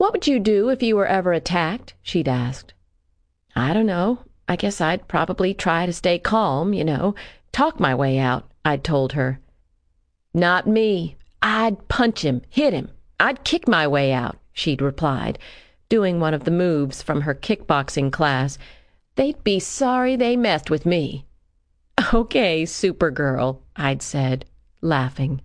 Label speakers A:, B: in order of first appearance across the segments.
A: "What would you do if you were ever attacked?" she'd asked. "I don't know. I guess I'd probably try to stay calm, talk my way out," I'd told her. "Not me. I'd punch him, hit him. I'd kick my way out," she'd replied, doing one of the moves from her kickboxing class. "They'd be sorry they messed with me." "Okay, Supergirl," I'd said, laughing.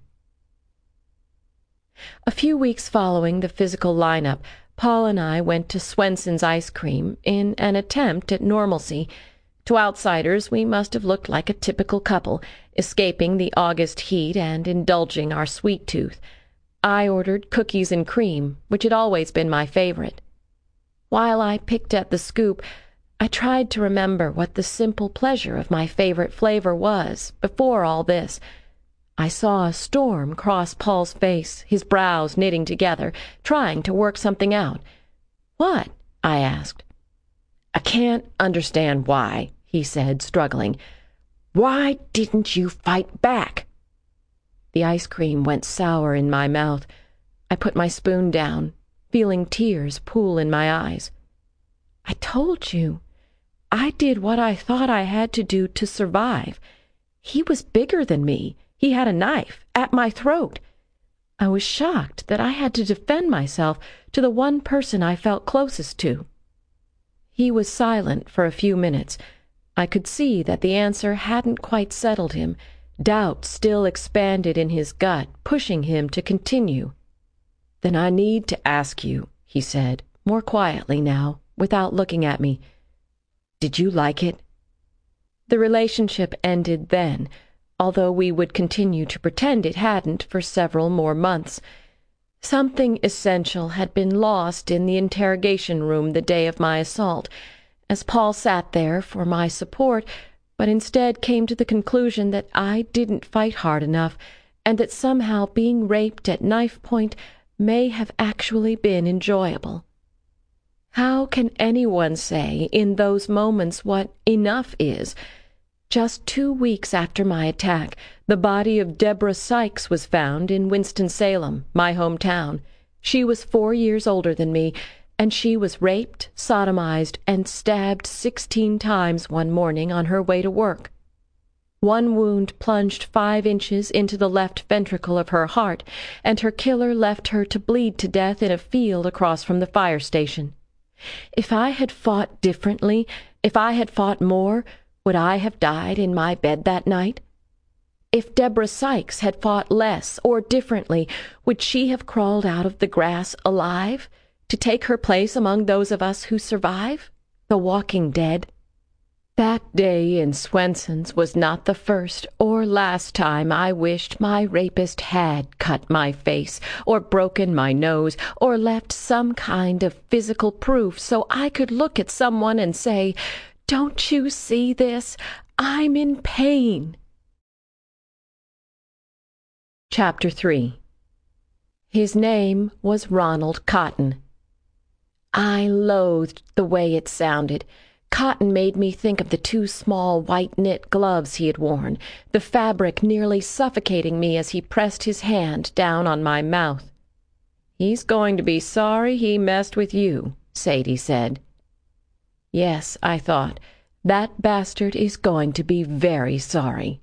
A: A few weeks following the physical lineup, Paul and I went to Swenson's Ice Cream in an attempt at normalcy. To outsiders, we must have looked like a typical couple, escaping the August heat and indulging our sweet tooth. I ordered cookies and cream, which had always been my favorite. While I picked at the scoop, I tried to remember what the simple pleasure of my favorite flavor was before all this. I saw a storm cross Paul's face, his brows knitting together, trying to work something out. "What?" I asked. "I can't understand why," he said, struggling. "Why didn't you fight back?" The ice cream went sour in my mouth. I put my spoon down, feeling tears pool in my eyes. "I told you. I did what I thought I had to do to survive. He was bigger than me. He had a knife at my throat. I was shocked that I had to defend myself to the one person I felt closest to." He was silent for a few minutes. I could see that the answer hadn't quite settled him. Doubt still expanded in his gut, pushing him to continue. "Then I need to ask you," he said, more quietly now, without looking at me. "Did you like it?" The relationship ended then, although we would continue to pretend it hadn't for several more months. Something essential had been lost in the interrogation room the day of my assault, as Paul sat there for my support, but instead came to the conclusion that I didn't fight hard enough, and that somehow being raped at knife point may have actually been enjoyable. How can anyone say in those moments what enough is? Just 2 weeks after my attack, the body of Deborah Sykes was found in Winston-Salem, my hometown. She was 4 years older than me, and she was raped, sodomized, and stabbed 16 times one morning on her way to work. One wound plunged 5 inches into the left ventricle of her heart, and her killer left her to bleed to death in a field across from the fire station. If I had fought differently, if I had fought more, would I have died in my bed that night? If Deborah Sykes had fought less or differently, would she have crawled out of the grass alive, to take her place among those of us who survive, the walking dead? That day in Swenson's was not the first or last time I wished my rapist had cut my face, or broken my nose, or left some kind of physical proof so I could look at someone and say, "Don't you see this? I'm in pain." Chapter 3. His name was Ronald Cotton. I loathed the way it sounded. Cotton made me think of the 2 small white knit gloves he had worn, the fabric nearly suffocating me as he pressed his hand down on my mouth. "He's going to be sorry he messed with you," Sadie said. Yes, I thought, that bastard is going to be very sorry.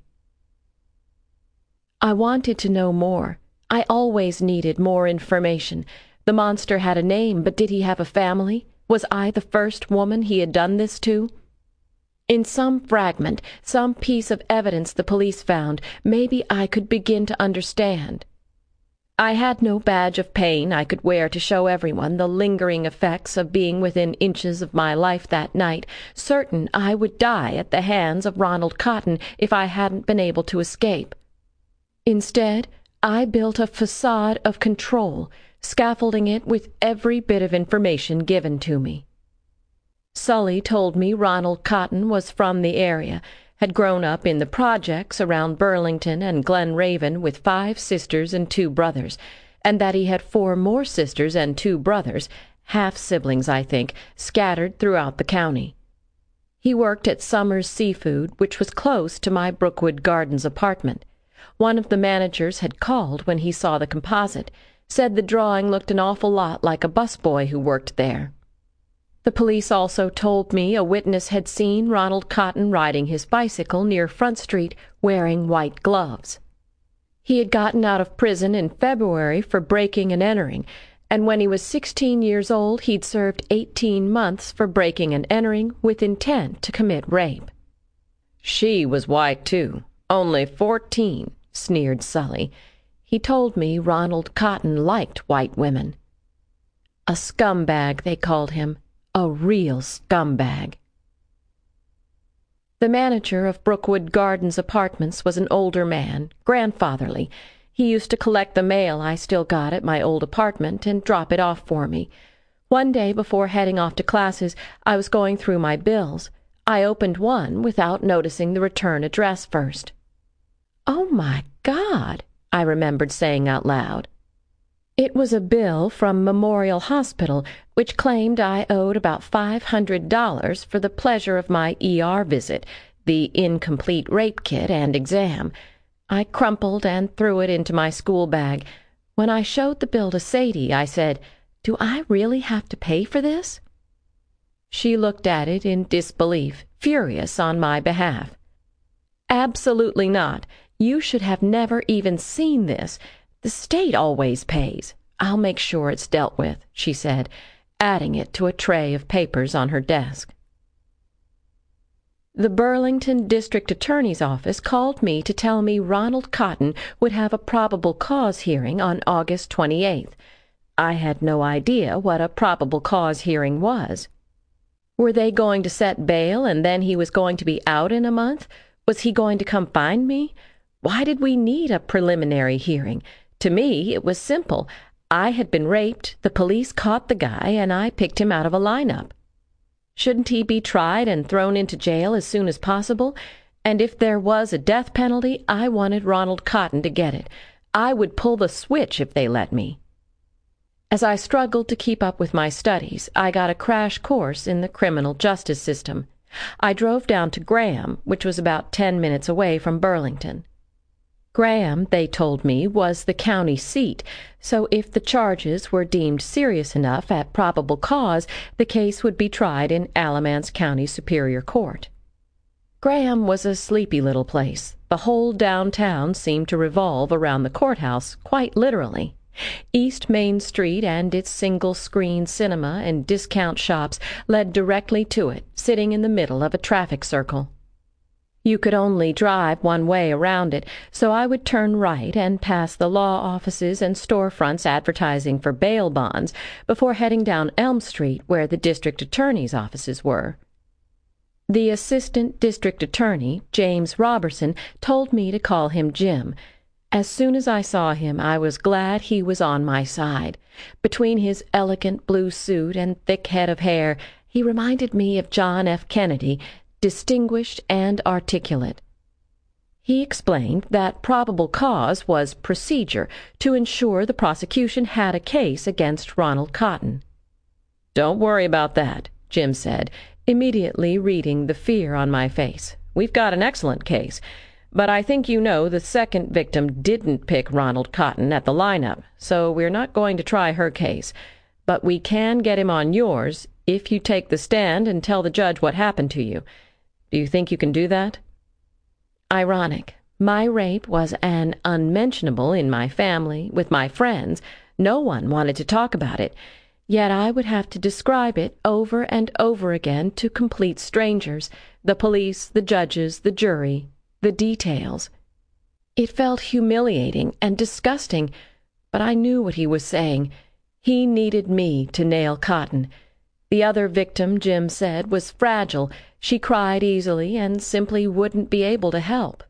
A: I wanted to know more. I always needed more information. The monster had a name, but did he have a family? Was I the first woman he had done this to? In some fragment, some piece of evidence the police found, maybe I could begin to understand. I had no badge of pain I could wear to show everyone the lingering effects of being within inches of my life that night, certain I would die at the hands of Ronald Cotton if I hadn't been able to escape. Instead, I built a facade of control, scaffolding it with every bit of information given to me. Sully told me Ronald Cotton was from the area, had grown up in the projects around Burlington and Glen Raven with 5 sisters and 2 brothers, and that he had 4 more sisters and 2 brothers, half-siblings, I think, scattered throughout the county. He worked at Summers Seafood, which was close to my Brookwood Gardens apartment. One of the managers had called when he saw the composite. Said the drawing looked an awful lot like a busboy who worked there. The police also told me a witness had seen Ronald Cotton riding his bicycle near Front Street wearing white gloves. He had gotten out of prison in February for breaking and entering, and when he was 16 years old, he'd served 18 months for breaking and entering with intent to commit rape. "She was white, too. Only 14, sneered Sully. He told me Ronald Cotton liked white women. A scumbag, they called him. A real scumbag. The manager of Brookwood Gardens Apartments was an older man, grandfatherly. He used to collect the mail I still got at my old apartment and drop it off for me. One day before heading off to classes, I was going through my bills. I opened one without noticing the return address first. "Oh, my God," I remembered saying out loud. It was a bill from Memorial Hospital, which claimed I owed about $500 for the pleasure of my ER visit, the incomplete rape kit and exam. I crumpled and threw it into my school bag. When I showed the bill to Sadie, I said, "Do I really have to pay for this?" She looked at it in disbelief, furious on my behalf. "Absolutely not. You should have never even seen this. The state always pays. I'll make sure it's dealt with," she said, adding it to a tray of papers on her desk. The Burlington District Attorney's Office called me to tell me Ronald Cotton would have a probable cause hearing on August 28th. I had no idea what a probable cause hearing was. Were they going to set bail and then he was going to be out in a month? Was he going to come find me? Why did we need a preliminary hearing? To me, it was simple. I had been raped, the police caught the guy, and I picked him out of a lineup. Shouldn't he be tried and thrown into jail as soon as possible? And if there was a death penalty, I wanted Ronald Cotton to get it. I would pull the switch if they let me. As I struggled to keep up with my studies, I got a crash course in the criminal justice system. I drove down to Graham, which was about 10 minutes away from Burlington. Graham, they told me, was the county seat, so if the charges were deemed serious enough at probable cause, the case would be tried in Alamance County Superior Court. Graham was a sleepy little place. The whole downtown seemed to revolve around the courthouse, quite literally. East Main Street and its single-screen cinema and discount shops led directly to it, sitting in the middle of a traffic circle. You could only drive one way around it, so I would turn right and pass the law offices and storefronts advertising for bail bonds before heading down Elm Street where the district attorney's offices were. The assistant district attorney, James Robertson, told me to call him Jim. As soon as I saw him, I was glad he was on my side. Between his elegant blue suit and thick head of hair, he reminded me of John F. Kennedy, distinguished and articulate. He explained that probable cause was procedure to ensure the prosecution had a case against Ronald Cotton. "Don't worry about that," Jim said, immediately reading the fear on my face. "We've got an excellent case. But I think you know the second victim didn't pick Ronald Cotton at the lineup, so we're not going to try her case. But we can get him on yours if you take the stand and tell the judge what happened to you. Do you think you can do that?" Ironic. My rape was an unmentionable in my family, with my friends. No one wanted to talk about it. Yet I would have to describe it over and over again to complete strangers, the police, the judges, the jury, the details. It felt humiliating and disgusting, but I knew what he was saying. He needed me to nail Cotton. The other victim, Jim said, was fragile. She cried easily and simply wouldn't be able to help.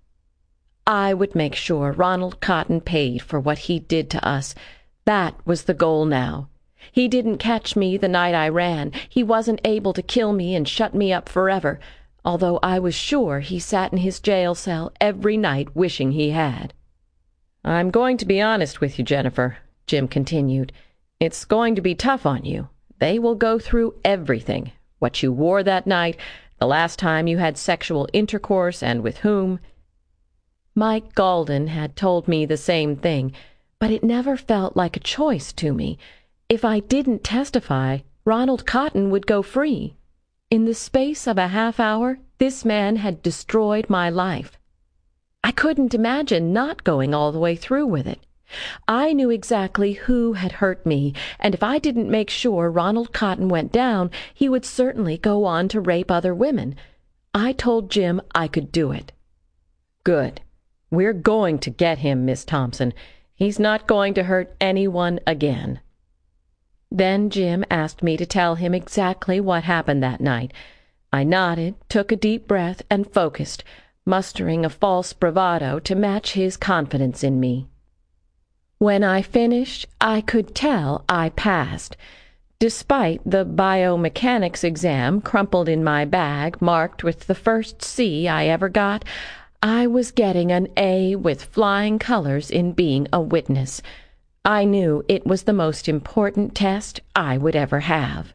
A: I would make sure Ronald Cotton paid for what he did to us. That was the goal now. He didn't catch me the night I ran. He wasn't able to kill me and shut me up forever, although I was sure he sat in his jail cell every night wishing he had. "I'm going to be honest with you, Jennifer," Jim continued. "It's going to be tough on you. They will go through everything. What you wore that night, the last time you had sexual intercourse, and with whom." Mike Galden had told me the same thing, But it never felt like a choice to me. If I didn't testify, Ronald Cotton would go free. In the space of a half hour, this man had destroyed my life. I couldn't imagine not going all the way through with it. I knew exactly who had hurt me, and if I didn't make sure Ronald Cotton went down, he would certainly go on to rape other women. I told Jim I could do it. "Good. We're going to get him, Miss Thompson. He's not going to hurt anyone again." Then Jim asked me to tell him exactly what happened that night. I nodded, took a deep breath, and focused, mustering a false bravado to match his confidence in me. When I finished, I could tell I passed. Despite the biomechanics exam crumpled in my bag, marked with the first C I ever got, I was getting an A with flying colors in being a witness. I knew it was the most important test I would ever have.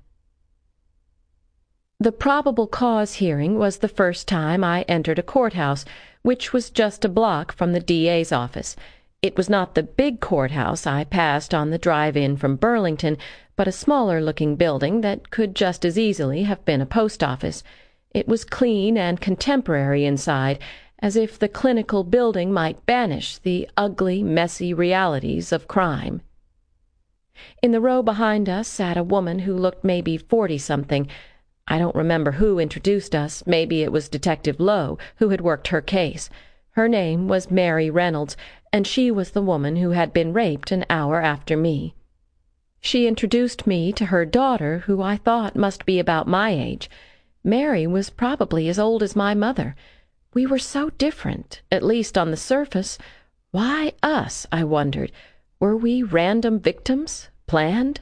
A: The probable cause hearing was the first time I entered a courthouse, which was just a block from the DA's office. It was not the big courthouse I passed on the drive-in from Burlington, but a smaller-looking building that could just as easily have been a post office. It was clean and contemporary inside, as if the clinical building might banish the ugly, messy realities of crime. In the row behind us sat a woman who looked maybe 40-something. I don't remember who introduced us. Maybe it was Detective Lowe, who had worked her case. Her name was Mary Reynolds, and she was the woman who had been raped an hour after me. She introduced me to her daughter, who I thought must be about my age. Mary was probably as old as my mother. We were so different, at least on the surface. Why us, I wondered? Were we random victims? Planned?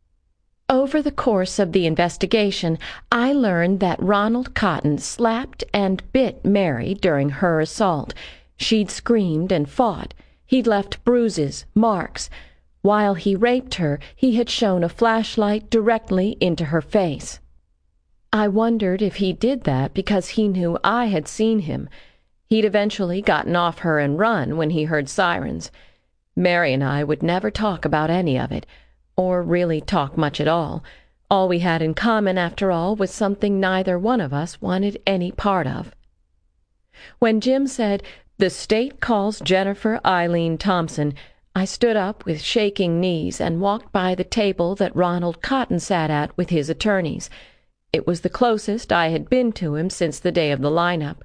A: Over the course of the investigation, I learned that Ronald Cotton slapped and bit Mary during her assault. She'd screamed and fought. He'd left bruises, marks. While he raped her, he had shown a flashlight directly into her face. I wondered if he did that because he knew I had seen him. He'd eventually gotten off her and run when he heard sirens. Mary and I would never talk about any of it, or really talk much at all. All we had in common, after all, was something neither one of us wanted any part of. When Jim said, "The state calls Jennifer Eileen Thompson," I stood up with shaking knees and walked by the table that Ronald Cotton sat at with his attorneys. It was the closest I had been to him since the day of the lineup.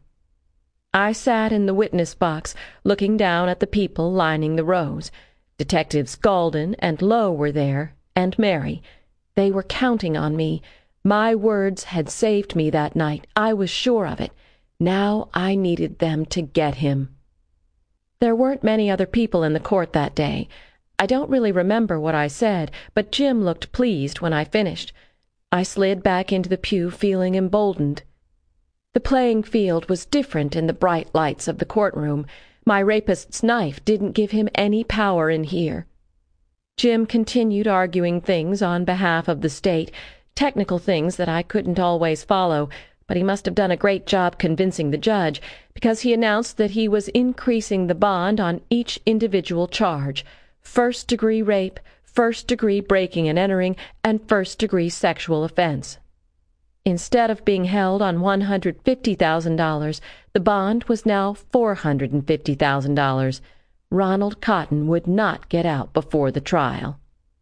A: I sat in the witness box, looking down at the people lining the rows. Detectives Gaulden and Lowe were there, and Mary. They were counting on me. My words had saved me that night. I was sure of it. Now I needed them to get him. There weren't many other people in the court that day. I don't really remember what I said, but Jim looked pleased when I finished. I slid back into the pew feeling emboldened. The playing field was different in the bright lights of the courtroom. My rapist's knife didn't give him any power in here. Jim continued arguing things on behalf of the state, technical things that I couldn't always follow, but he must have done a great job convincing the judge, because he announced that he was increasing the bond on each individual charge: first-degree rape, first-degree breaking and entering, and first-degree sexual offense. Instead of being held on $150,000, the bond was now $450,000. Ronald Cotton would not get out before the trial.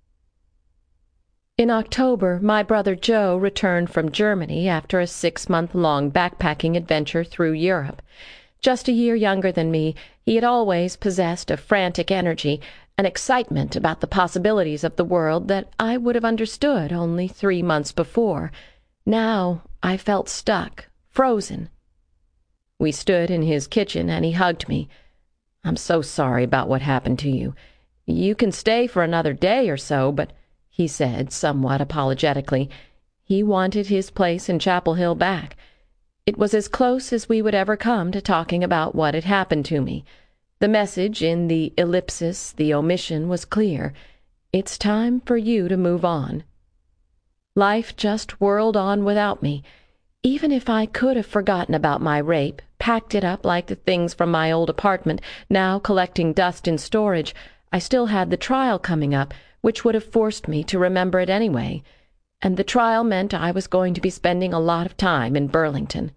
A: In October, my brother Joe returned from Germany after a 6-month-long backpacking adventure through Europe. Just a year younger than me, he had always possessed a frantic energy, an excitement about the possibilities of the world that I would have understood only 3 months before. Now I felt stuck, frozen. We stood in his kitchen and he hugged me. "I'm so sorry about what happened to you. You can stay for another day or so, but," he said somewhat apologetically, he wanted his place in Chapel Hill back. It was as close as we would ever come to talking about what had happened to me. The message in the ellipsis, the omission, was clear. It's time for you to move on. Life just whirled on without me. Even if I could have forgotten about my rape, packed it up like the things from my old apartment, now collecting dust in storage, I still had the trial coming up, which would have forced me to remember it anyway, and the trial meant I was going to be spending a lot of time in Burlington.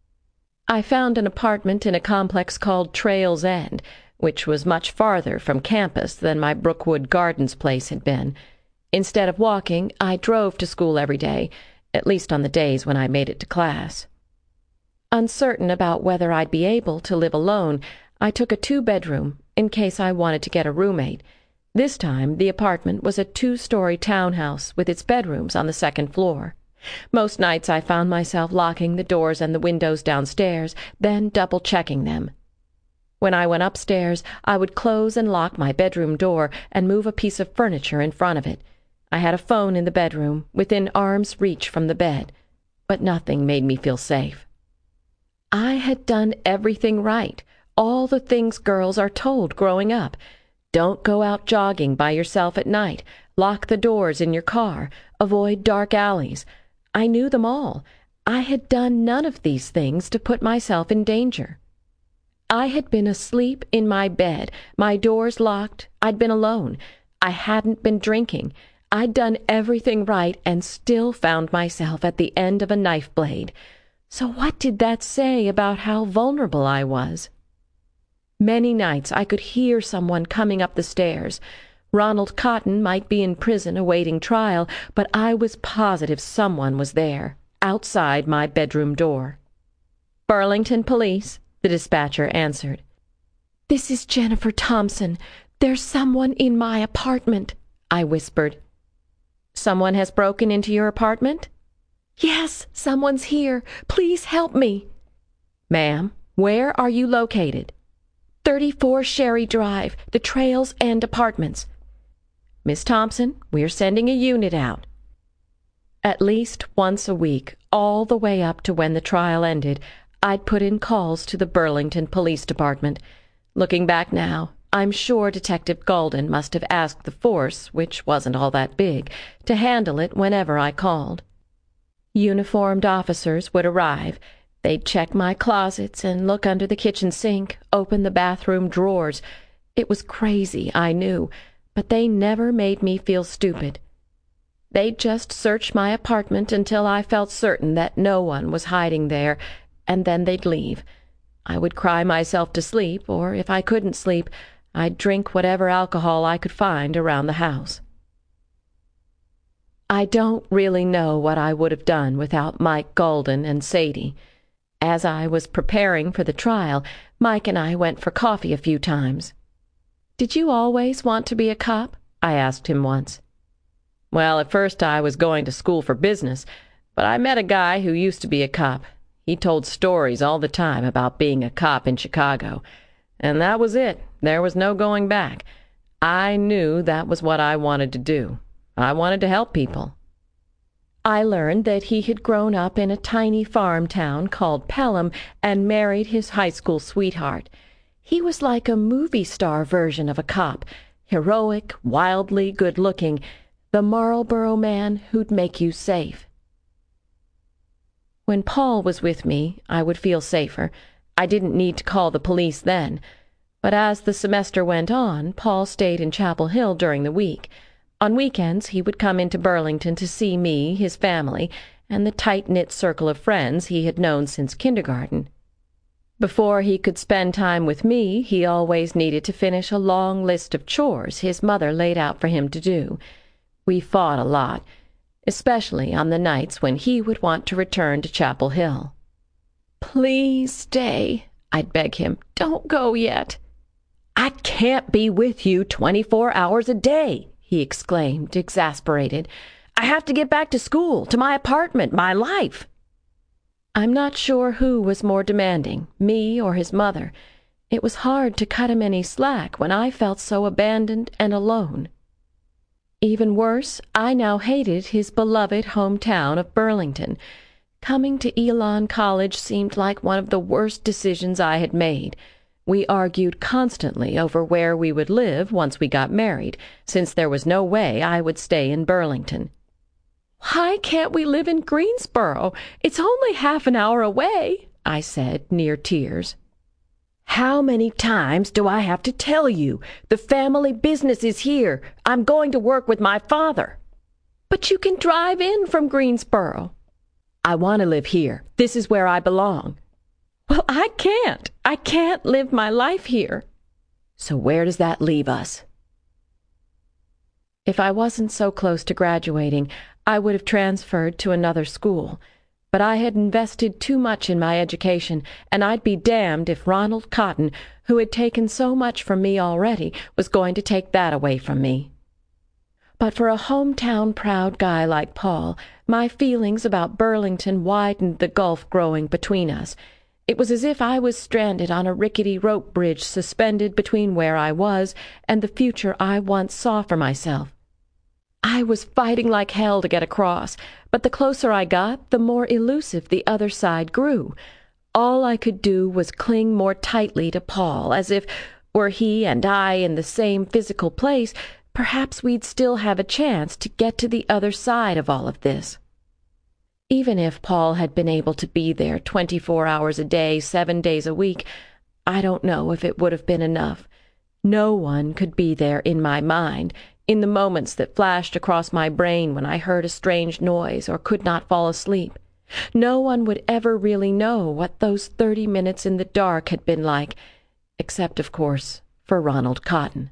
A: I found an apartment in a complex called Trail's End, which was much farther from campus than my Brookwood Gardens place had been. Instead of walking, I drove to school every day, at least on the days when I made it to class. Uncertain about whether I'd be able to live alone, I took a 2-bedroom in case I wanted to get a roommate. This time, the apartment was a 2-story townhouse with its bedrooms on the 2nd floor. Most nights I found myself locking the doors and the windows downstairs, then double-checking them. When I went upstairs, I would close and lock my bedroom door and move a piece of furniture in front of it. I had a phone in the bedroom, within arm's reach from the bed, but nothing made me feel safe. I had done everything right, all the things girls are told growing up. Don't go out jogging by yourself at night, lock the doors in your car, avoid dark alleys. I knew them all. I had done none of these things to put myself in danger. I had been asleep in my bed, my doors locked, I'd been alone. I hadn't been drinking. I'd done everything right and still found myself at the end of a knife blade. So what did that say about how vulnerable I was? Many nights I could hear someone coming up the stairs. Ronald Cotton might be in prison awaiting trial, but I was positive someone was there, outside my bedroom door. "Burlington Police," the dispatcher answered. "This is Jennifer Thompson. There's someone in my apartment," I whispered. "Someone has broken into your apartment?" "Yes, someone's here. Please help me." "Ma'am, where are you located?" 34 Sherry Drive, the Trail's End Apartments." "Miss Thompson, we're sending a unit out." At least once a week, all the way up to when the trial ended, I'd put in calls to the Burlington Police Department. Looking back now, I'm sure Detective Golden must have asked the force, which wasn't all that big, to handle it whenever I called. Uniformed officers would arrive. They'd check my closets and look under the kitchen sink, open the bathroom drawers. It was crazy, I knew, but they never made me feel stupid. They'd just search my apartment until I felt certain that no one was hiding there, and then they'd leave. I would cry myself to sleep, or if I couldn't sleep, I'd drink whatever alcohol I could find around the house. I don't really know what I would have done without Mike Golden and Sadie. As I was preparing for the trial, Mike and I went for coffee a few times. "Did you always want to be a cop?" I asked him once. "Well, at first I was going to school for business, but I met a guy who used to be a cop. He told stories all the time about being a cop in Chicago. And that was it. There was no going back. I knew that was what I wanted to do. I wanted to help people." I learned that he had grown up in a tiny farm town called Pelham and married his high school sweetheart. He was like a movie star version of a cop, heroic, wildly good-looking, the Marlboro man who'd make you safe. When Paul was with me, I would feel safer. I didn't need to call the police then. But as the semester went on, Paul stayed in Chapel Hill during the week. On weekends, he would come into Burlington to see me, his family, and the tight-knit circle of friends he had known since kindergarten. Before he could spend time with me, he always needed to finish a long list of chores his mother laid out for him to do. We fought a lot, especially on the nights when he would want to return to Chapel Hill. "Please stay," I'd beg him. "Don't go yet." "I can't be with you 24 hours a day," he exclaimed, exasperated. "I have to get back to school, to my apartment, my life." I'm not sure who was more demanding, me or his mother. It was hard to cut him any slack when I felt so abandoned and alone. Even worse, I now hated his beloved hometown of Burlington. Coming to Elon College seemed like one of the worst decisions I had made. We argued constantly over where we would live once we got married, since there was no way I would stay in Burlington. "Why can't we live in Greensboro? It's only half an hour away," I said, near tears. How many times do I have to tell you? The family business is here. I'm going to work with my father. But you can drive in from Greensboro. I want to live here. This is where I belong. Well, I can't. I can't live my life here. So where does that leave us? If I wasn't so close to graduating, I would have transferred to another school. But I had invested too much in my education, and I'd be damned if Ronald Cotton, who had taken so much from me already, was going to take that away from me. But for a hometown-proud guy like Paul, my feelings about Burlington widened the gulf growing between us. It was as if I was stranded on a rickety rope bridge suspended between where I was and the future I once saw for myself. I was fighting like hell to get across, but the closer I got, the more elusive the other side grew. All I could do was cling more tightly to Paul, as if, were he and I in the same physical place, perhaps we'd still have a chance to get to the other side of all of this. Even if Paul had been able to be there 24 hours a day, 7 days a week, I don't know if it would have been enough. No one could be there in my mind, in the moments that flashed across my brain when I heard a strange noise or could not fall asleep. No one would ever really know what those 30 minutes in the dark had been like, except, of course, for Ronald Cotton.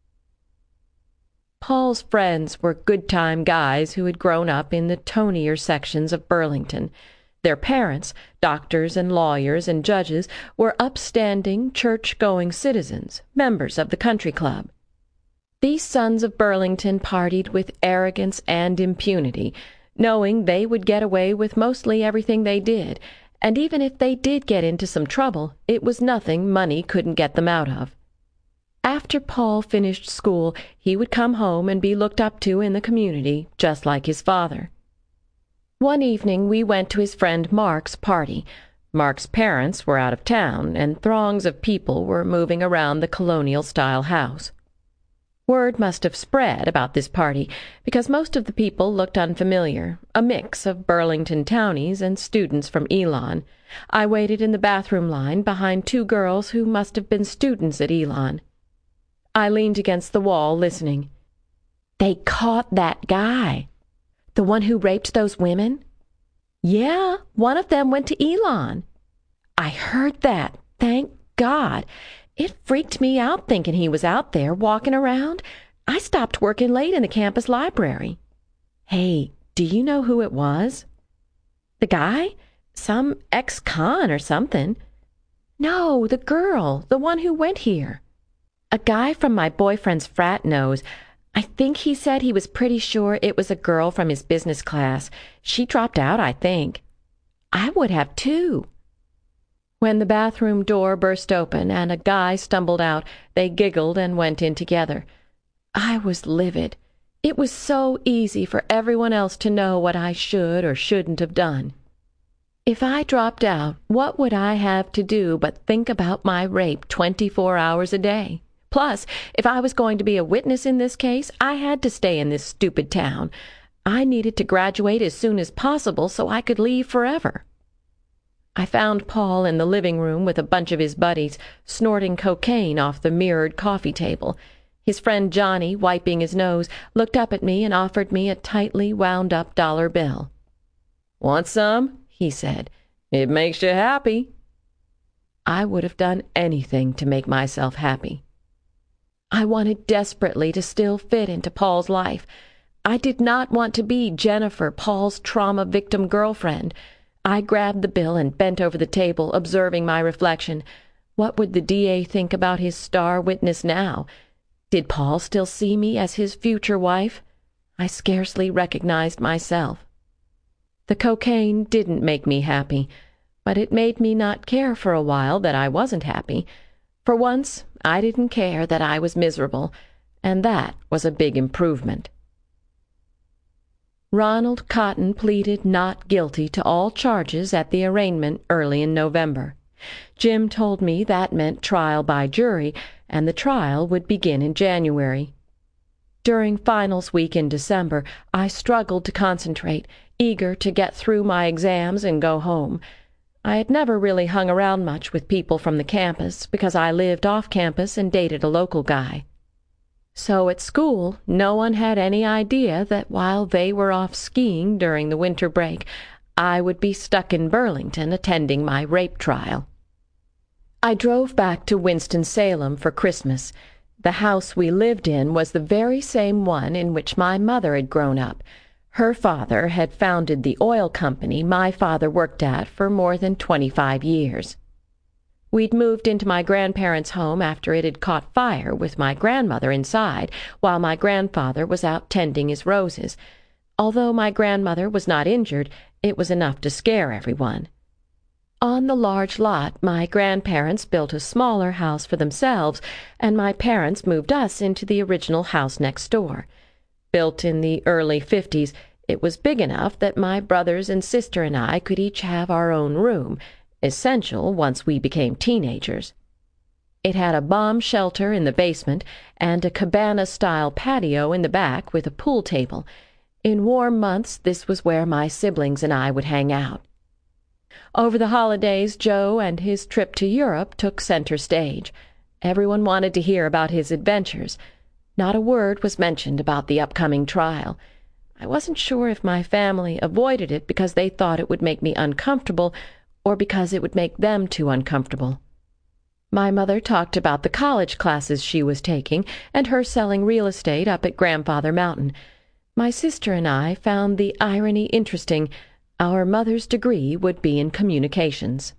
A: Paul's friends were good-time guys who had grown up in the tonier sections of Burlington. Their parents, doctors and lawyers and judges, were upstanding, church-going citizens, members of the country club. These sons of Burlington partied with arrogance and impunity, knowing they would get away with mostly everything they did, and even if they did get into some trouble, it was nothing money couldn't get them out of. After Paul finished school, he would come home and be looked up to in the community, just like his father. One evening we went to his friend Mark's party. Mark's parents were out of town, and throngs of people were moving around the colonial-style house. Word must have spread about this party, because most of the people looked unfamiliar, a mix of Burlington townies and students from Elon. I waited in the bathroom line behind 2 girls who must have been students at Elon. I leaned against the wall, listening. They caught that guy. The one who raped those women? Yeah, one of them went to Elon. I heard that. Thank God. It freaked me out thinking he was out there walking around. I stopped working late in the campus library. Hey, do you know who it was? The guy? Some ex-con or something. No, the girl, the one who went here. A guy from my boyfriend's frat knows. I think he said he was pretty sure it was a girl from his business class. She dropped out, I think. I would have too. When the bathroom door burst open and a guy stumbled out, they giggled and went in together. I was livid. It was so easy for everyone else to know what I should or shouldn't have done. If I dropped out, what would I have to do but think about my rape 24 hours a day? Plus, if I was going to be a witness in this case, I had to stay in this stupid town. I needed to graduate as soon as possible so I could leave forever. I found Paul in the living room with a bunch of his buddies, snorting cocaine off the mirrored coffee table. His friend Johnny, wiping his nose, looked up at me and offered me a tightly wound-up dollar bill. "Want some?" he said. "It makes you happy." I would have done anything to make myself happy. I wanted desperately to still fit into Paul's life. I did not want to be Jennifer, Paul's trauma victim girlfriend. I grabbed the bill and bent over the table, observing my reflection. What would the DA think about his star witness now? Did Paul still see me as his future wife? I scarcely recognized myself. The cocaine didn't make me happy, but it made me not care for a while that I wasn't happy. For once, I didn't care that I was miserable, and that was a big improvement. Ronald Cotton pleaded not guilty to all charges at the arraignment early in November. Jim told me that meant trial by jury, and the trial would begin in January. During finals week in December, I struggled to concentrate, eager to get through my exams and go home. I had never really hung around much with people from the campus because I lived off campus and dated a local guy. So at school, no one had any idea that while they were off skiing during the winter break, I would be stuck in Burlington attending my rape trial. I drove back to Winston-Salem for Christmas. The house we lived in was the very same one in which my mother had grown up. Her father had founded the oil company my father worked at for more than 25 years. We'd moved into my grandparents' home after it had caught fire with my grandmother inside, while my grandfather was out tending his roses. Although my grandmother was not injured, it was enough to scare everyone. On the large lot, my grandparents built a smaller house for themselves, and my parents moved us into the original house next door. Built in the early 50s, it was big enough that my brothers and sister and I could each have our own room, essential once we became teenagers. It had a bomb shelter in the basement and a cabana-style patio in the back with a pool table. In warm months, this was where my siblings and I would hang out. Over the holidays, Joe and his trip to Europe took center stage. Everyone wanted to hear about his adventures. Not a word was mentioned about the upcoming trial. I wasn't sure if my family avoided it because they thought it would make me uncomfortable or because it would make them too uncomfortable. My mother talked about the college classes she was taking and her selling real estate up at Grandfather Mountain. My sister and I found the irony interesting. Our mother's degree would be in communications.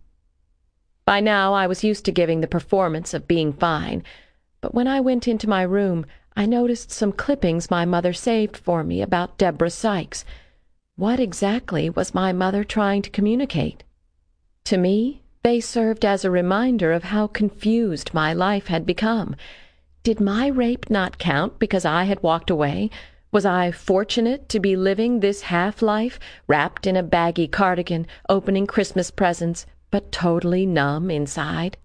A: By now I was used to giving the performance of being fine, but when I went into my room, I noticed some clippings my mother saved for me about Deborah Sykes. What exactly was my mother trying to communicate? To me, they served as a reminder of how confused my life had become. Did my rape not count because I had walked away? Was I fortunate to be living this half-life, wrapped in a baggy cardigan, opening Christmas presents, but totally numb inside?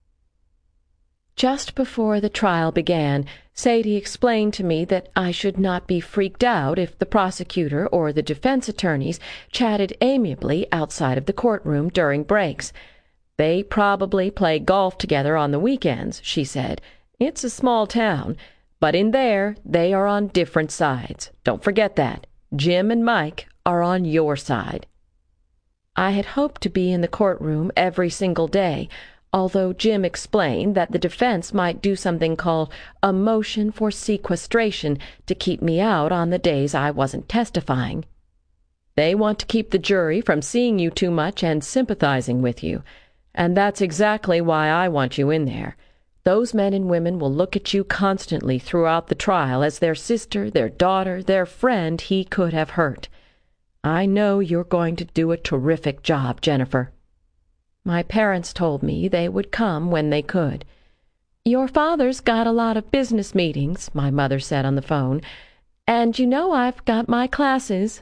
A: Just before the trial began, Sadie explained to me that I should not be freaked out if the prosecutor or the defense attorneys chatted amiably outside of the courtroom during breaks. They probably play golf together on the weekends, she said. It's a small town, but in there they are on different sides. Don't forget that. Jim and Mike are on your side. I had hoped to be in the courtroom every single day, although Jim explained that the defense might do something called a motion for sequestration to keep me out on the days I wasn't testifying. They want to keep the jury from seeing you too much and sympathizing with you, and that's exactly why I want you in there. Those men and women will look at you constantly throughout the trial as their sister, their daughter, their friend he could have hurt. I know you're going to do a terrific job, Jennifer. My parents told me they would come when they could. Your father's got a lot of business meetings, my mother said on the phone, and you know I've got my classes.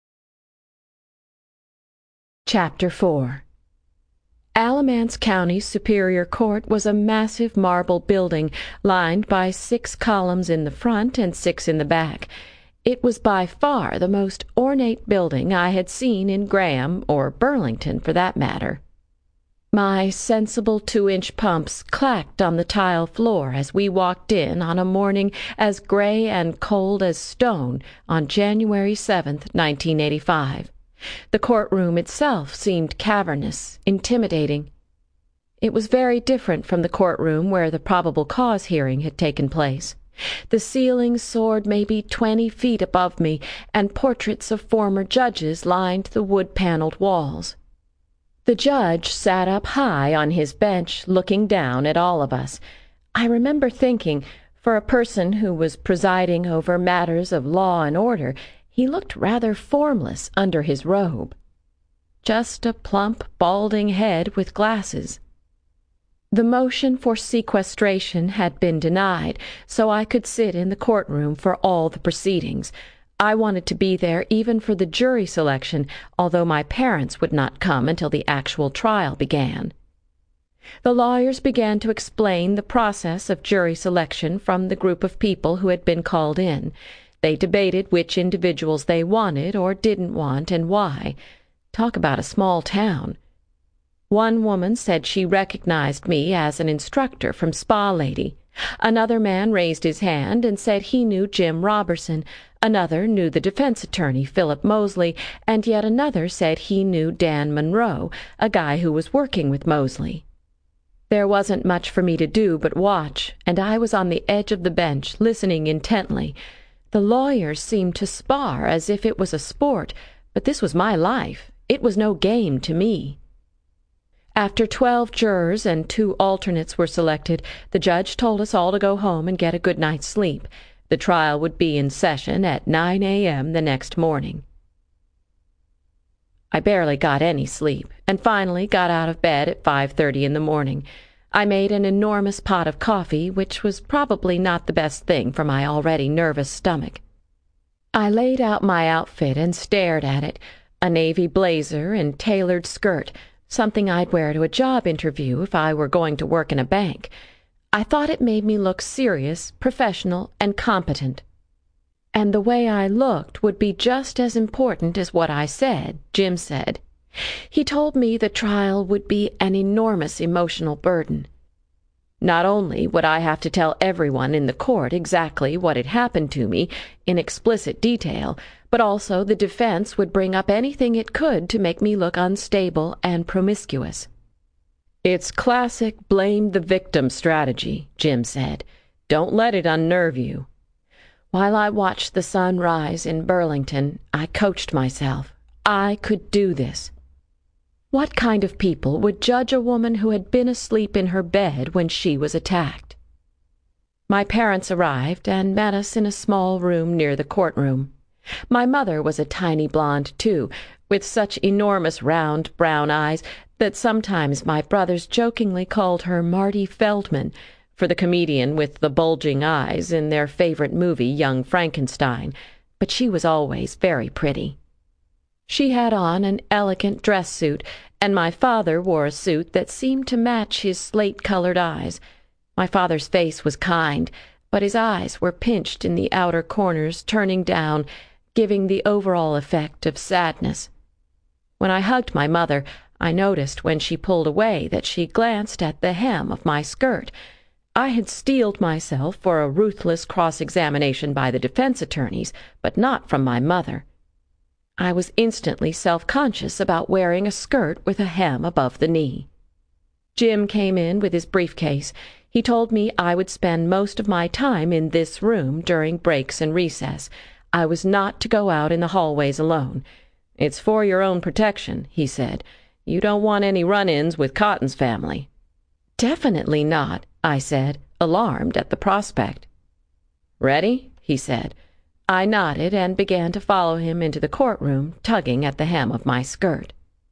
A: Chapter 4. Alamance County Superior Court was a massive marble building lined by 6 columns in the front and 6 in the back. It was by far the most ornate building I had seen in Graham, or Burlington for that matter. My sensible 2-inch pumps clacked on the tile floor as we walked in on a morning as gray and cold as stone on January 7th, 1985. The courtroom itself seemed cavernous, intimidating. It was very different from the courtroom where the probable cause hearing had taken place. The ceiling soared maybe 20 feet above me, and portraits of former judges lined the wood-paneled walls. The judge sat up high on his bench, looking down at all of us. I remember thinking, for a person who was presiding over matters of law and order, he looked rather formless under his robe. Just a plump, balding head with glasses. The motion for sequestration had been denied, so I could sit in the courtroom for all the proceedings. I wanted to be there even for the jury selection, although my parents would not come until the actual trial began. The lawyers began to explain the process of jury selection from the group of people who had been called in. They debated which individuals they wanted or didn't want and why. Talk about a small town. One woman said she recognized me as an instructor from Spa Lady. Another man raised his hand and said he knew Jim Robertson. Another knew the defense attorney, Philip Mosley, and yet another said he knew Dan Monroe, a guy who was working with Mosley. There wasn't much for me to do but watch, and I was on the edge of the bench, listening intently. The lawyers seemed to spar as if it was a sport, but this was my life. It was no game to me. After 12 jurors and 2 alternates were selected, the judge told us all to go home and get a good night's sleep. The trial would be in session at 9 a.m. the next morning. I barely got any sleep, and finally got out of bed at 5:30 in the morning. I made an enormous pot of coffee, which was probably not the best thing for my already nervous stomach. I laid out my outfit and stared at it, a navy blazer and tailored skirt, something I'd wear to a job interview if I were going to work in a bank. I thought it made me look serious, professional, and competent. And the way I looked would be just as important as what I said, Jim said. He told me the trial would be an enormous emotional burden. Not only would I have to tell everyone in the court exactly what had happened to me in explicit detail, but also the defense would bring up anything it could to make me look unstable and promiscuous. "It's classic blame the victim strategy," Jim said. "Don't let it unnerve you." While I watched the sun rise in Burlington, I coached myself. I could do this. What kind of people would judge a woman who had been asleep in her bed when she was attacked? My parents arrived and met us in a small room near the courtroom. My mother was a tiny blonde, too, with such enormous round brown eyes that sometimes my brothers jokingly called her Marty Feldman, for the comedian with the bulging eyes in their favorite movie, Young Frankenstein, but she was always very pretty. She had on an elegant dress suit, and my father wore a suit that seemed to match his slate-colored eyes. My father's face was kind, but his eyes were pinched in the outer corners, turning down, giving the overall effect of sadness. When I hugged my mother, I noticed when she pulled away that she glanced at the hem of my skirt. I had steeled myself for a ruthless cross-examination by the defense attorneys, but not from my mother. I was instantly self-conscious about wearing a skirt with a hem above the knee. Jim came in with his briefcase. He told me I would spend most of my time in this room during breaks and recess. I was not to go out in the hallways alone. "It's for your own protection," he said. "You don't want any run-ins with Cotton's family." "Definitely not," I said, alarmed at the prospect. "Ready?" he said. I nodded and began to follow him into the courtroom, tugging at the hem of my skirt.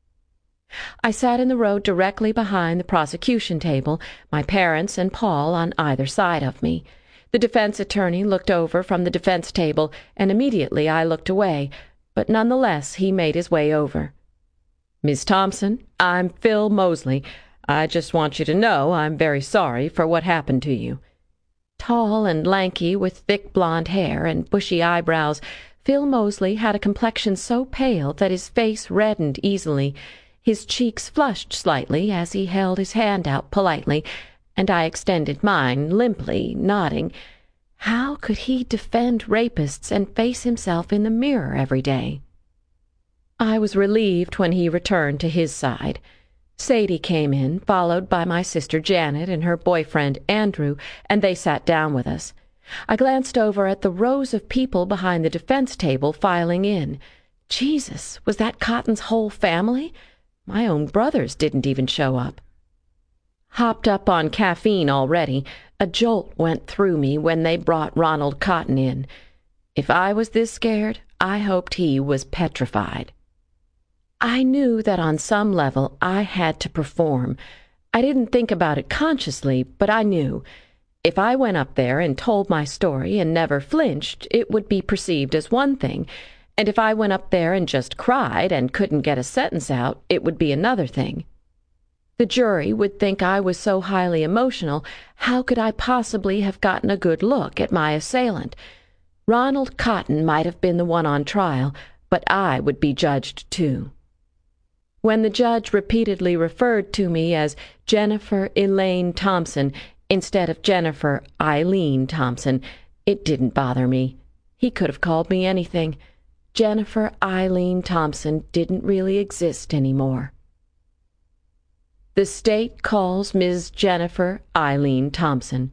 A: I sat in the row directly behind the prosecution table, my parents and Paul on either side of me. The defense attorney looked over from the defense table, and immediately I looked away, but nonetheless he made his way over. "Miss Thompson, I'm Phil Mosley. I just want you to know I'm very sorry for what happened to you." Tall and lanky, with thick blonde hair and bushy eyebrows, Phil Mosley had a complexion so pale that his face reddened easily. His cheeks flushed slightly as he held his hand out politely, and I extended mine limply, nodding. How could he defend rapists and face himself in the mirror every day? I was relieved when he returned to his side. Sadie came in, followed by my sister Janet and her boyfriend Andrew, and they sat down with us. I glanced over at the rows of people behind the defense table filing in. Jesus, was that Cotton's whole family? My own brothers didn't even show up. Hopped up on caffeine already, a jolt went through me when they brought Ronald Cotton in. If I was this scared, I hoped he was petrified. I knew that on some level I had to perform. I didn't think about it consciously, but I knew. If I went up there and told my story and never flinched, it would be perceived as one thing, and if I went up there and just cried and couldn't get a sentence out, it would be another thing. The jury would think I was so highly emotional, how could I possibly have gotten a good look at my assailant? Ronald Cotton might have been the one on trial, but I would be judged too. When the judge repeatedly referred to me as Jennifer Elaine Thompson instead of Jennifer Eileen Thompson, it didn't bother me. He could have called me anything. Jennifer Eileen Thompson didn't really exist anymore. The state calls Ms. Jennifer Eileen Thompson.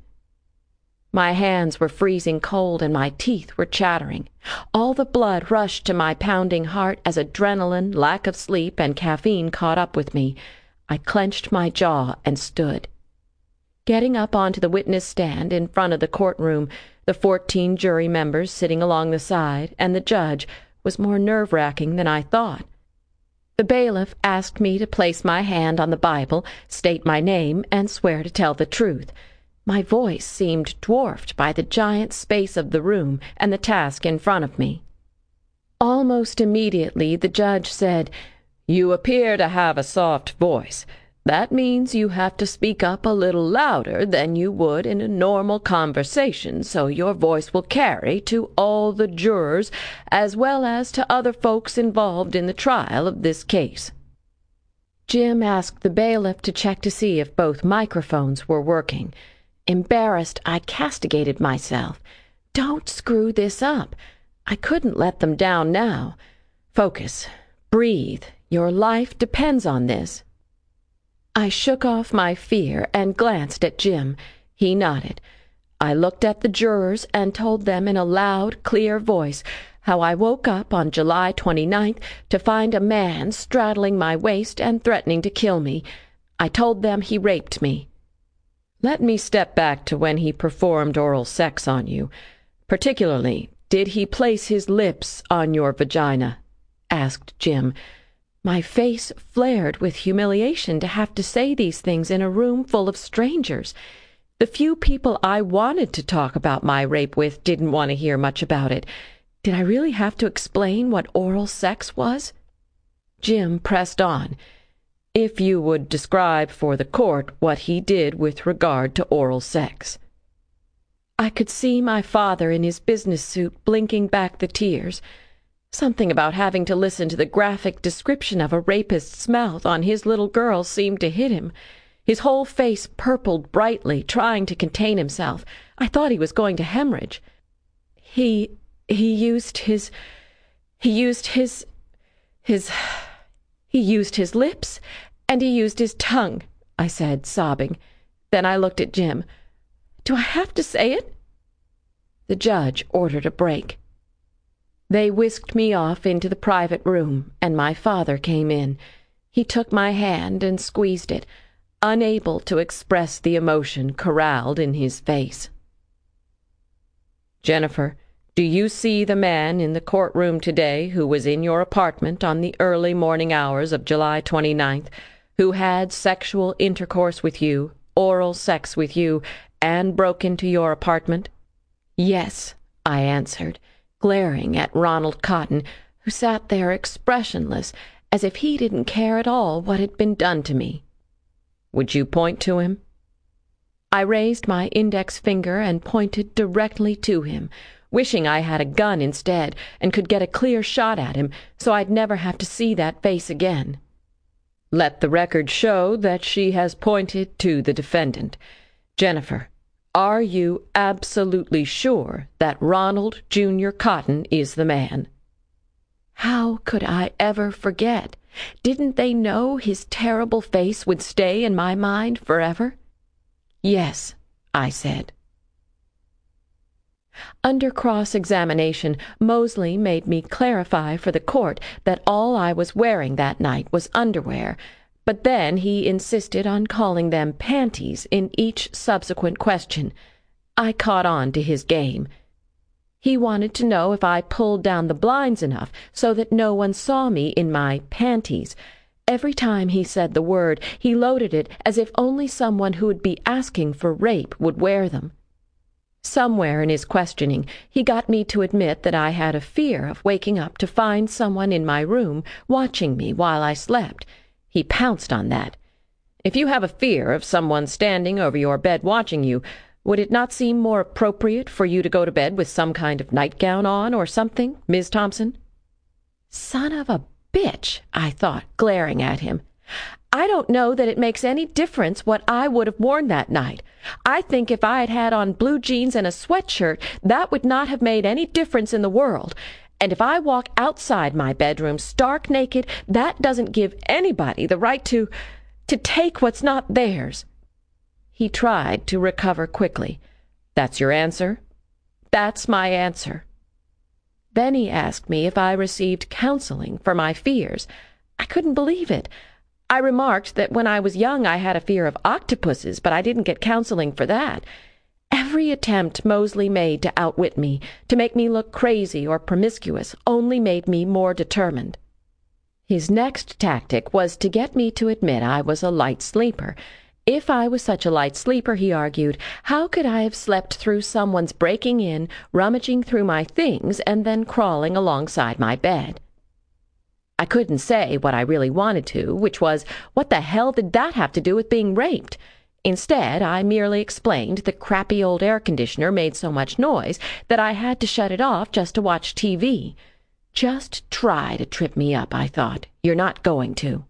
A: My hands were freezing cold and my teeth were chattering. All the blood rushed to my pounding heart as adrenaline, lack of sleep, and caffeine caught up with me. I clenched my jaw and stood. Getting up onto the witness stand in front of the courtroom, the 14 jury members sitting along the side, and the judge, was more nerve-wracking than I thought. The bailiff asked me to place my hand on the Bible, state my name, and swear to tell the truth. My voice seemed dwarfed by the giant space of the room and the task in front of me. Almost immediately the judge said, "You appear to have a soft voice. That means you have to speak up a little louder than you would in a normal conversation so your voice will carry to all the jurors as well as to other folks involved in the trial of this case." Jim asked the bailiff to check to see if both microphones were working. Embarrassed, I castigated myself. Don't screw this up. I couldn't let them down now. Focus. Breathe. Your life depends on this. I shook off my fear and glanced at Jim. He nodded. I looked at the jurors and told them in a loud, clear voice how I woke up on July 29th to find a man straddling my waist and threatening to kill me. I told them he raped me. Let me step back to when he performed oral sex on you. Particularly, did he place his lips on your vagina? Asked Jim. My face flared with humiliation to have to say these things in a room full of strangers. The few people I wanted to talk about my rape with didn't want to hear much about it. Did I really have to explain what oral sex was? Jim pressed on. If you would describe for the court what he did with regard to oral sex. I could see my father in his business suit blinking back the tears. Something about having to listen to the graphic description of a rapist's mouth on his little girl seemed to hit him. His whole face purpled brightly, trying to contain himself. I thought he was going to hemorrhage. He used his lips, and he used his tongue, I said, sobbing. Then I looked at Jim. Do I have to say it? The judge ordered a break. They whisked me off into the private room, and my father came in. He took my hand and squeezed it, unable to express the emotion corralled in his face. Jennifer, do you see the man in the courtroom today who was in your apartment on the early morning hours of July 29th, who had sexual intercourse with you, oral sex with you, and broke into your apartment? Yes, I answered, glaring at Ronald Cotton, who sat there expressionless, as if he didn't care at all what had been done to me. Would you point to him? I raised my index finger and pointed directly to him, wishing I had a gun instead and could get a clear shot at him so I'd never have to see that face again. Let the record show that she has pointed to the defendant. Jennifer, are you absolutely sure that Ronald Jr. Cotton is the man? How could I ever forget? Didn't they know his terrible face would stay in my mind forever? Yes, I said. Under cross-examination, Mosley made me clarify for the court that all I was wearing that night was underwear, but then he insisted on calling them panties in each subsequent question. I caught on to his game. He wanted to know if I pulled down the blinds enough so that no one saw me in my panties. Every time he said the word, he loaded it as if only someone who would be asking for rape would wear them. Somewhere in his questioning, he got me to admit that I had a fear of waking up to find someone in my room watching me while I slept. He pounced on that. If you have a fear of someone standing over your bed watching you, would it not seem more appropriate for you to go to bed with some kind of nightgown on or something, Miss Thompson? Son of a bitch, I thought, glaring at him. I don't know that it makes any difference what I would have worn that night. I think if I had had on blue jeans and a sweatshirt, that would not have made any difference in the world. And if I walk outside my bedroom stark naked, that doesn't give anybody the right to take what's not theirs. He tried to recover quickly. That's your answer? That's my answer. Then he asked me if I received counseling for my fears. I couldn't believe it. I remarked that when I was young I had a fear of octopuses, but I didn't get counseling for that. Every attempt Moseley made to outwit me, to make me look crazy or promiscuous, only made me more determined. His next tactic was to get me to admit I was a light sleeper. If I was such a light sleeper, he argued, how could I have slept through someone's breaking in, rummaging through my things, and then crawling alongside my bed? I couldn't say what I really wanted to, which was, what the hell did that have to do with being raped? Instead, I merely explained the crappy old air conditioner made so much noise that I had to shut it off just to watch TV. Just try to trip me up, I thought. You're not going to.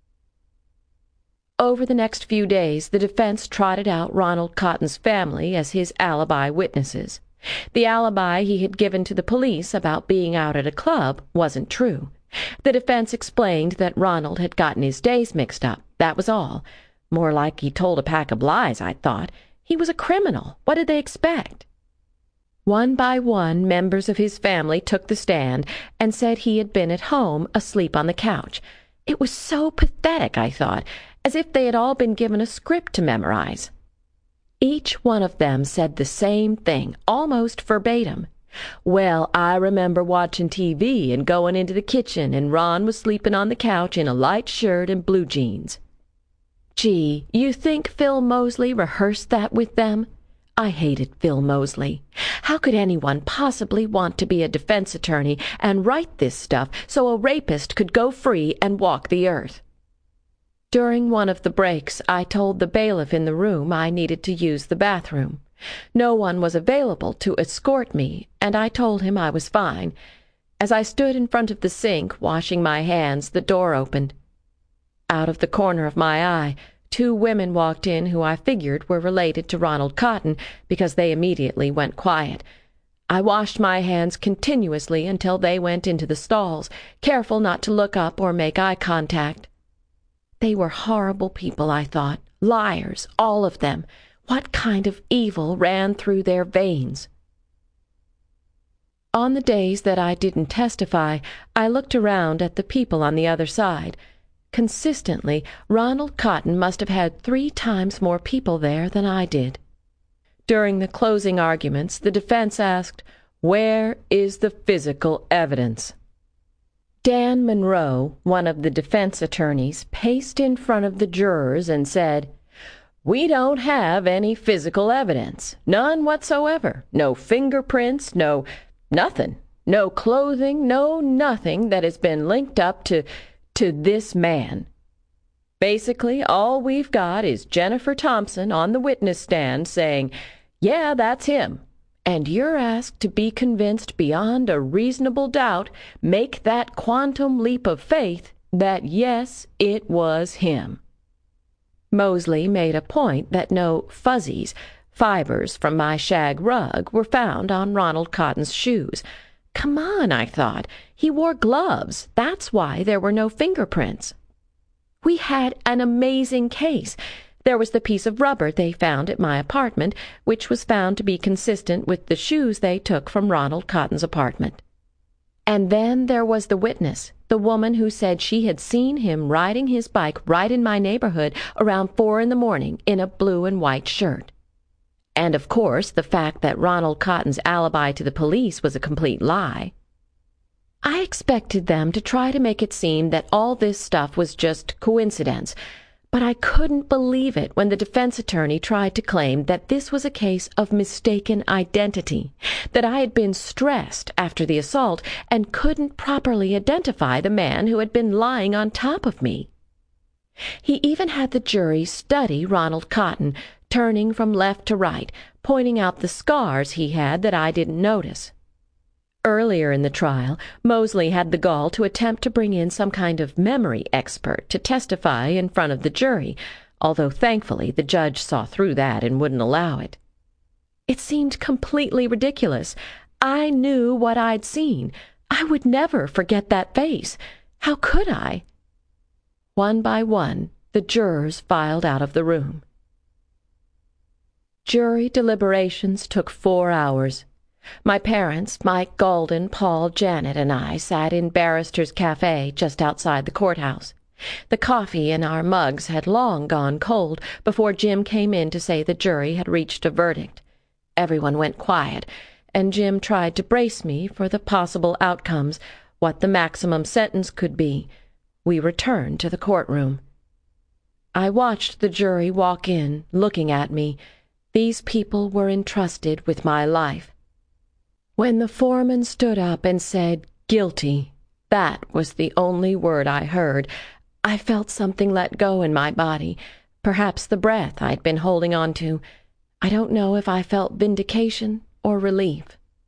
A: Over the next few days, the defense trotted out Ronald Cotton's family as his alibi witnesses. The alibi he had given to the police about being out at a club wasn't true. The defense explained that Ronald had gotten his days mixed up. That was all. More like he told a pack of lies, I thought. He was a criminal. What did they expect? One by one, members of his family took the stand and said he had been at home, asleep on the couch. It was so pathetic, I thought, as if they had all been given a script to memorize. Each one of them said the same thing, almost verbatim. Well, I remember watching TV and going into the kitchen, and Ron was sleeping on the couch in a light shirt and blue jeans. Gee, you think Phil Moseley rehearsed that with them? I hated Phil Moseley. How could anyone possibly want to be a defense attorney and write this stuff so a rapist could go free and walk the earth? During one of the breaks, I told the bailiff in the room I needed to use the bathroom. No one was available to escort me, and I told him I was fine. As I stood in front of the sink, washing my hands, the door opened. Out of the corner of my eye, 2 women walked in who I figured were related to Ronald Cotton because they immediately went quiet. I washed my hands continuously until they went into the stalls, careful not to look up or make eye contact. They were horrible people, I thought. Liars, all of them. What kind of evil ran through their veins? On the days that I didn't testify, I looked around at the people on the other side. Consistently, Ronald Cotton must have had 3 times more people there than I did. During the closing arguments, the defense asked, "Where is the physical evidence?" Dan Monroe, one of the defense attorneys, paced in front of the jurors and said, "We don't have any physical evidence. None whatsoever. No fingerprints, no nothing. No clothing, no nothing that has been linked up to this man. Basically, all we've got is Jennifer Thompson on the witness stand saying, 'Yeah, that's him.' And you're asked to be convinced beyond a reasonable doubt, make that quantum leap of faith, that yes, it was him." Moseley made a point that no fuzzies, fibers from my shag rug, were found on Ronald Cotton's shoes. Come on, I thought. He wore gloves. That's why there were no fingerprints. We had an amazing case. There was the piece of rubber they found at my apartment, which was found to be consistent with the shoes they took from Ronald Cotton's apartment. And then there was the witness, the woman who said she had seen him riding his bike right in my neighborhood around 4 in the morning in a blue and white shirt. And, of course, the fact that Ronald Cotton's alibi to the police was a complete lie. I expected them to try to make it seem that all this stuff was just coincidence, but I couldn't believe it when the defense attorney tried to claim that this was a case of mistaken identity, that I had been stressed after the assault and couldn't properly identify the man who had been lying on top of me. He even had the jury study Ronald Cotton, turning from left to right, pointing out the scars he had that I didn't notice. Earlier in the trial, Mosley had the gall to attempt to bring in some kind of memory expert to testify in front of the jury, although thankfully the judge saw through that and wouldn't allow it. It seemed completely ridiculous. I knew what I'd seen. I would never forget that face. How could I? One by one, the jurors filed out of the room. Jury deliberations took 4 hours. My parents, Mike Galden, Paul, Janet, and I sat in Barrister's Cafe just outside the courthouse. The coffee in our mugs had long gone cold before Jim came in to say the jury had reached a verdict. Everyone went quiet, and Jim tried to brace me for the possible outcomes, what the maximum sentence could be. We returned to the courtroom. I watched the jury walk in, looking at me. These people were entrusted with my life. When the foreman stood up and said, "Guilty," that was the only word I heard. I felt something let go in my body, perhaps the breath I'd been holding on to. I don't know if I felt vindication or relief.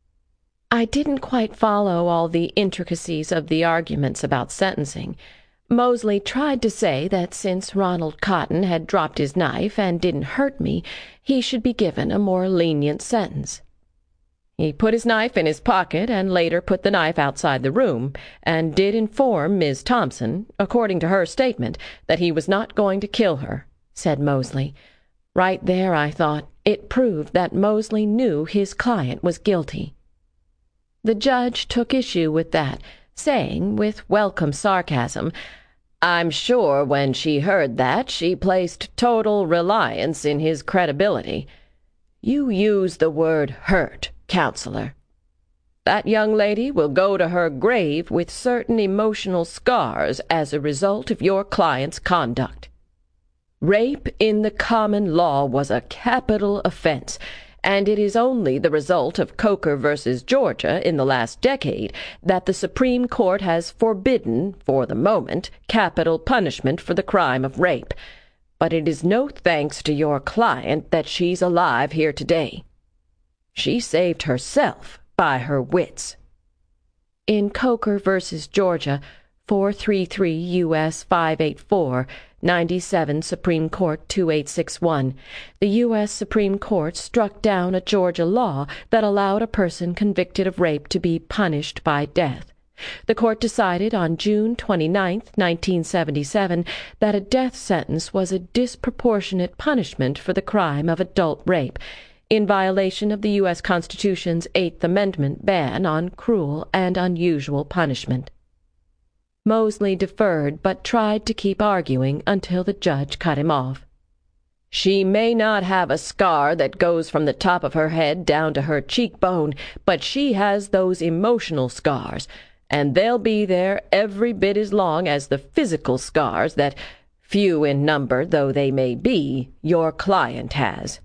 A: I didn't quite follow all the intricacies of the arguments about sentencing. Mosley tried to say that since Ronald Cotton had dropped his knife and didn't hurt me, he should be given a more lenient sentence. He put his knife in his pocket and later put the knife outside the room, and did inform Miss Thompson, according to her statement, that he was not going to kill her, said Mosley. Right there, I thought, it proved that Mosley knew his client was guilty. The judge took issue with that, saying, with welcome sarcasm, "I'm sure when she heard that, she placed total reliance in his credibility. You use the word hurt, Counselor. That young lady will go to her grave with certain emotional scars as a result of your client's conduct. Rape in the common law was a capital offense, and it is only the result of Coker v. Georgia in the last decade that the Supreme Court has forbidden, for the moment, capital punishment for the crime of rape. But it is no thanks to your client that she's alive here today. She saved herself by her wits." In Coker v. Georgia, 433 U.S. 584, 97 Supreme Court 2861, the U.S. Supreme Court struck down a Georgia law that allowed a person convicted of rape to be punished by death. The court decided on June 29, 1977, that a death sentence was a disproportionate punishment for the crime of adult rape, in violation of the U.S. Constitution's Eighth Amendment ban on cruel and unusual punishment. Mosley deferred, but tried to keep arguing until the judge cut him off. "She may not have a scar that goes from the top of her head down to her cheekbone, but she has those emotional scars, and they'll be there every bit as long as the physical scars that, few in number though they may be, your client has."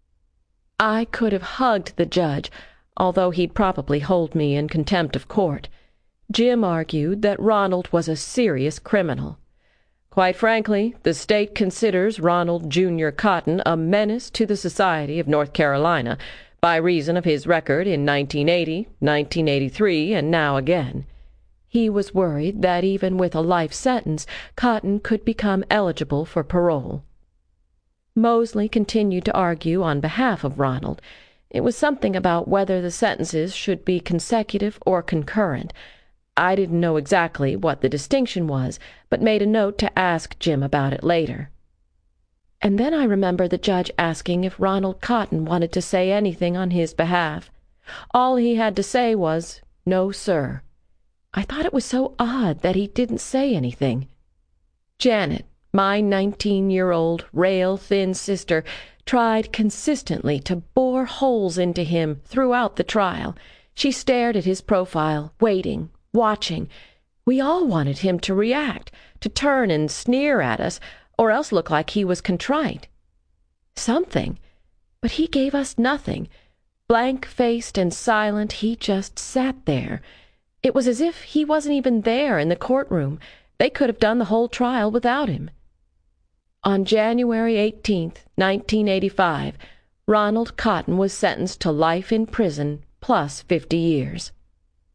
A: I could have hugged the judge, although he'd probably hold me in contempt of court. Jim argued that Ronald was a serious criminal. "Quite frankly, the state considers Ronald Jr. Cotton a menace to the society of North Carolina by reason of his record in 1980, 1983, and now again." He was worried that even with a life sentence, Cotton could become eligible for parole. Mosley continued to argue on behalf of Ronald. It was something about whether the sentences should be consecutive or concurrent. I didn't know exactly what the distinction was, but made a note to ask Jim about it later. And then I remember the judge asking if Ronald Cotton wanted to say anything on his behalf. All he had to say was, "No, sir." I thought it was so odd that he didn't say anything. Janet, my 19-year-old, rail-thin sister, tried consistently to bore holes into him throughout the trial. She stared at his profile, waiting, watching. We all wanted him to react, to turn and sneer at us, or else look like he was contrite. Something. But he gave us nothing. Blank-faced and silent, he just sat there. It was as if he wasn't even there in the courtroom. They could have done the whole trial without him. On January 18th, 1985, Ronald Cotton was sentenced to life in prison plus 50 years.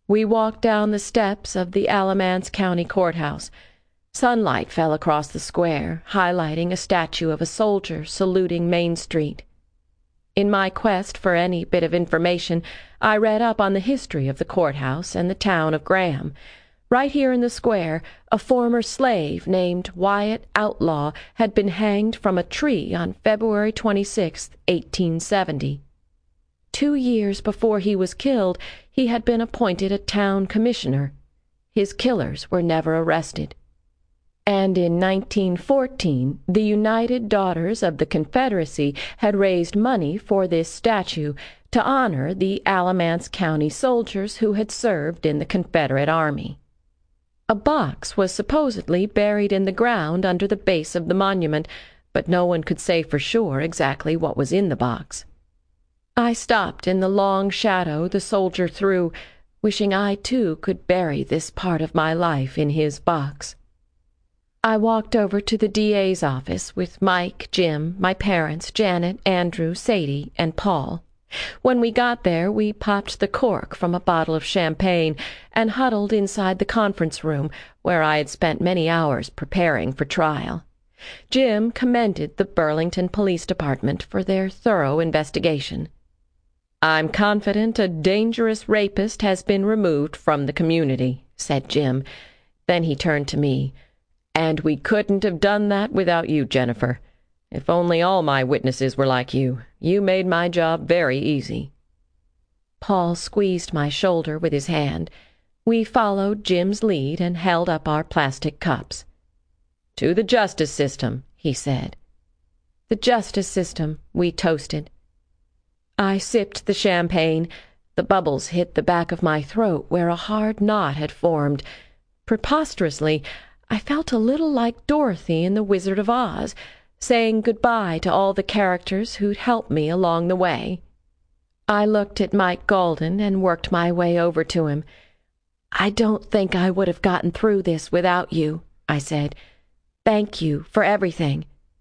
A: We walked down the steps of the Alamance County Courthouse. Sunlight fell across the square, highlighting a statue of a soldier saluting Main Street. In my quest for any bit of information, I read up on the history of the courthouse and the town of Graham. Right here in the square, a former slave named Wyatt Outlaw had been hanged from a tree on February 26, 1870. 2 years before he was killed, he had been appointed a town commissioner. His killers were never arrested. And in 1914, the United Daughters of the Confederacy had raised money for this statue to honor the Alamance County soldiers who had served in the Confederate Army. A box was supposedly buried in the ground under the base of the monument, but no one could say for sure exactly what was in the box. I stopped in the long shadow the soldier threw, wishing I too could bury this part of my life in his box. I walked over to the DA's office with Mike, Jim, my parents, Janet, Andrew, Sadie, and Paul. When we got there, we popped the cork from a bottle of champagne and huddled inside the conference room where I had spent many hours preparing for trial. Jim commended the Burlington Police Department for their thorough investigation. "I'm confident a dangerous rapist has been removed from the community," said Jim. Then he turned to me. "And we couldn't have done that without you, Jennifer. If only all my witnesses were like you. You made my job very easy." Paul squeezed my shoulder with his hand. We followed Jim's lead and held up our plastic cups. "To the justice system," he said. "The justice system," we toasted. I sipped the champagne. The bubbles hit the back of my throat where a hard knot had formed. Preposterously, I felt a little like Dorothy in The Wizard of Oz, saying goodbye to all the characters who'd helped me along the way. I looked at Mike Golden and worked my way over to him. "I don't think I would have gotten through this without you," I said. "Thank you for everything."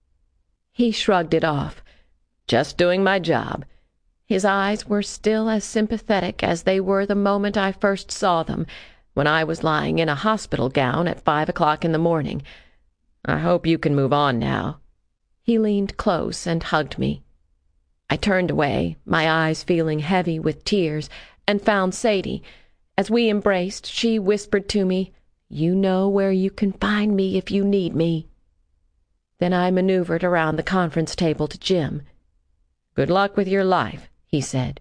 A: He shrugged it off. "Just doing my job." His eyes were still as sympathetic as they were the moment I first saw them, when I was lying in a hospital gown at 5 o'clock in the morning. "I hope you can move on now." He leaned close and hugged me. I turned away, my eyes feeling heavy with tears, and found Sadie. As we embraced, she whispered to me, "You know where you can find me if you need me." Then I maneuvered around the conference table to Jim. "Good luck with your life," he said.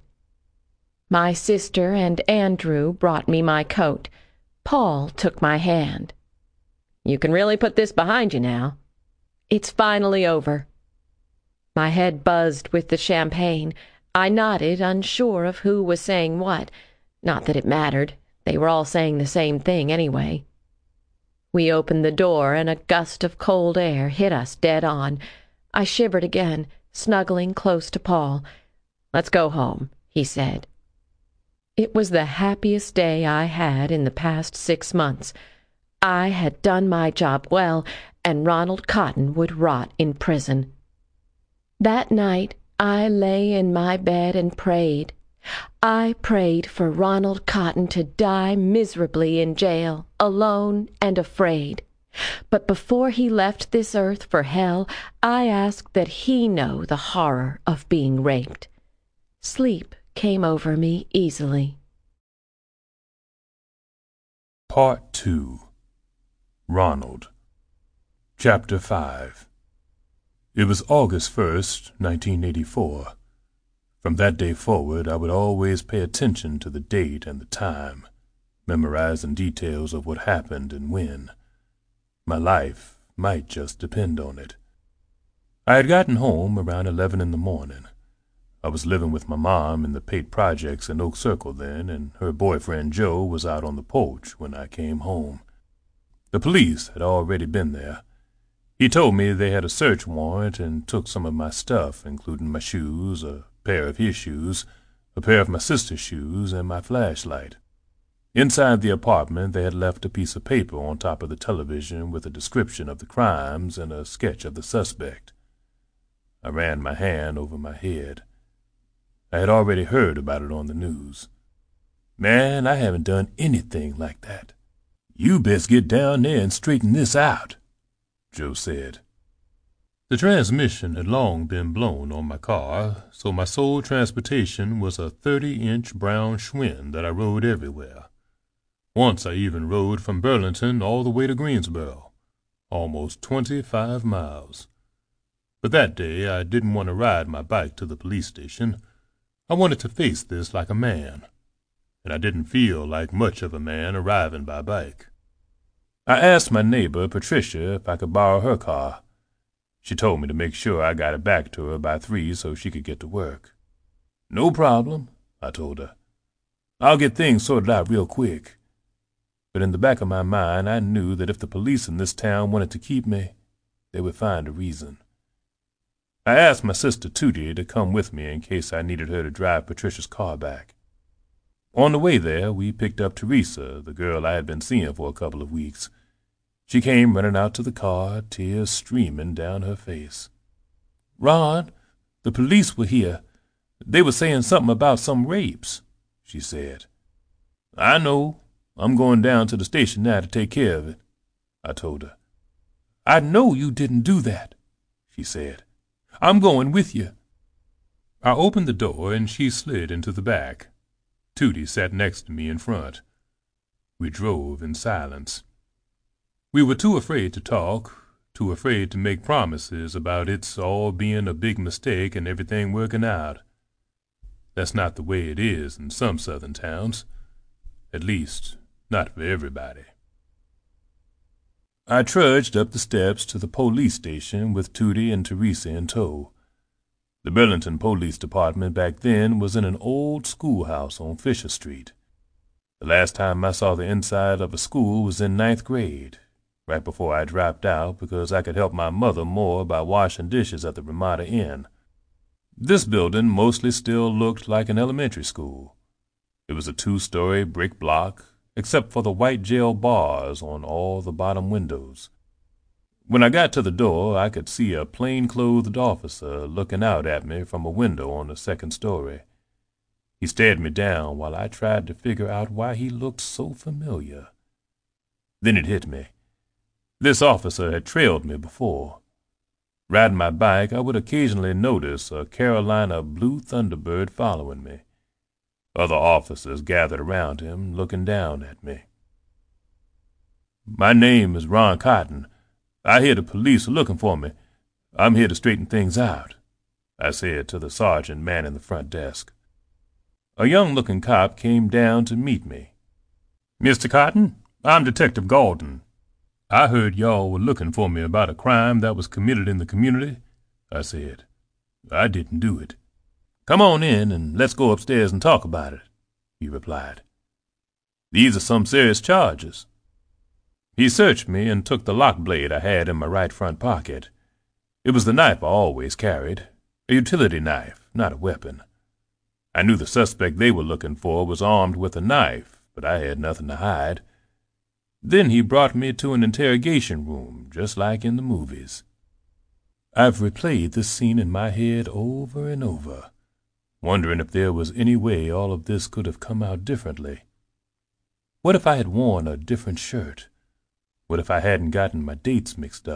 A: My sister and Andrew brought me my coat. Paul took my hand. "You can really put this behind you now." "It's finally over." My head buzzed with the champagne. I nodded, unsure of who was saying what. Not that it mattered. They were all saying the same thing anyway. We opened the door, and a gust of cold air hit us dead on. I shivered again, snuggling close to Paul. "Let's go home," he said. It was the happiest day I had in the past 6 months. I had done my job well, and Ronald Cotton would rot in prison. That night I lay in my bed and prayed. I prayed for Ronald Cotton to die miserably in jail, alone and afraid. But before he left this earth for hell, I asked that he know the horror of being raped. Sleep came over me easily.
B: Part 2. Ronald. Chapter 5. It was August 1st, 1984. From that day forward, I would always pay attention to the date and the time, memorizing details of what happened and when. My life might just depend on it. I had gotten home around 11 in the morning. I was living with my mom in the Pate Projects in Oak Circle then, and her boyfriend Joe was out on the porch when I came home. The police had already been there. He told me they had a search warrant and took some of my stuff, including my shoes, a pair of his shoes, a pair of my sister's shoes, and my flashlight. Inside the apartment they had left a piece of paper on top of the television with a description of the crimes and a sketch of the suspect. I ran my hand over my head. I had already heard about it on the news. Man, I haven't done anything like that. You best get down there and straighten this out, Joe said. The transmission had long been blown on my car, so my sole transportation was a 30-inch brown Schwinn that I rode everywhere. Once I even rode from Burlington all the way to Greensboro, almost 25 miles. But that day I didn't want to ride my bike to the police station. I wanted to face this like a man, and I didn't feel like much of a man arriving by bike. I asked my neighbor, Patricia, if I could borrow her car. She told me to make sure I got it back to her by 3 so she could get to work. No problem, I told her. I'll get things sorted out real quick. But in the back of my mind, I knew that if the police in this town wanted to keep me, they would find a reason. I asked my sister Tootie to come with me in case I needed her to drive Patricia's car back. On the way there, we picked up Teresa, the girl I had been seeing for a couple of weeks. She came running out to the car, tears streaming down her face. "Ron, the police were here. They were saying something about some rapes," she said. "I know. I'm going down to the station now to take care of it," I told her. "I know you didn't do that," she said. "I'm going with you." I opened the door and she slid into the back. Tootie sat next to me in front. We drove in silence. We were too afraid to talk, too afraid to make promises about its all being a big mistake and everything working out. That's not the way it is in some southern towns. At least, not for everybody. I trudged up the steps to the police station with Tootie and Teresa in tow. The Burlington Police Department back then was in an old schoolhouse on Fisher Street. The last time I saw the inside of a school was in 9th grade, right before I dropped out because I could help my mother more by washing dishes at the Ramada Inn. This building mostly still looked like an elementary school. It was a 2-story brick block, except for the white jail bars on all the bottom windows. When I got to the door, I could see a plain-clothed officer looking out at me from a window on the 2nd story. He stared me down while I tried to figure out why he looked so familiar. Then it hit me. This officer had trailed me before. Riding my bike, I would occasionally notice a Carolina Blue Thunderbird following me. Other officers gathered around him, looking down at me. "My name is Ron Cotton. I hear the police are looking for me. I'm here to straighten things out," I said to the sergeant manning the front desk. A young-looking cop came down to meet me. "Mr. Cotton, I'm Detective Gordon. I heard y'all were looking for me about a crime that was committed in the community," I said. "I didn't do it." "Come on in and let's go upstairs and talk about it," he replied. "These are some serious charges." He searched me and took the lock blade I had in my right front pocket. It was the knife I always carried, a utility knife, not a weapon. I knew the suspect they were looking for was armed with a knife, but I had nothing to hide. Then he brought me to an interrogation room, just like in the movies. I've replayed this scene in my head over and over, wondering if there was any way all of this could have come out differently. What if I had worn a different shirt? What if I hadn't gotten my dates mixed up?